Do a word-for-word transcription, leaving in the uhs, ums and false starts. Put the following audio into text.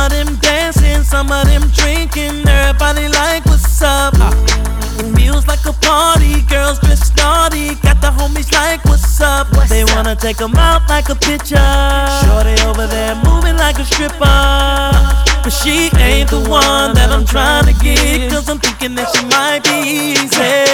of them dancing, some of them drinking. Everybody like, what's up? It feels like a party, girls dressed naughty. Got the homies like, what's up? What's they up? wanna take them out like a picture. Shorty over there moving like a stripper, but she ain't the one that I'm trying to get, cause I'm thinking that she might be easy.